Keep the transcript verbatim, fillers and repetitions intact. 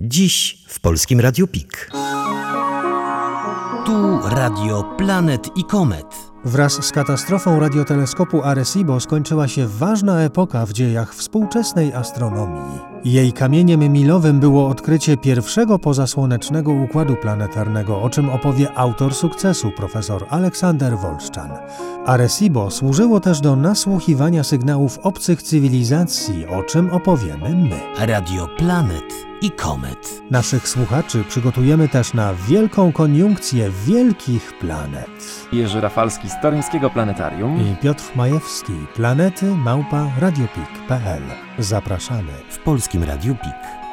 Dziś w Polskim Radiu P I K. Tu Radio Planet i Komet. Wraz z katastrofą radioteleskopu Arecibo skończyła się ważna epoka w dziejach współczesnej astronomii. Jej kamieniem milowym było odkrycie pierwszego pozasłonecznego układu planetarnego, o czym opowie autor sukcesu, profesor Aleksander Wolszczan. Arecibo służyło też do nasłuchiwania sygnałów obcych cywilizacji, o czym opowiemy my. Radio Planet i Komet. Naszych słuchaczy przygotujemy też na wielką koniunkcję wielkich planet. Jerzy Rafalski z Toruńskiego Planetarium i Piotr Majewski, planety małpa radiopik kropka p l. Zapraszamy. W Polskim Radiu P I K.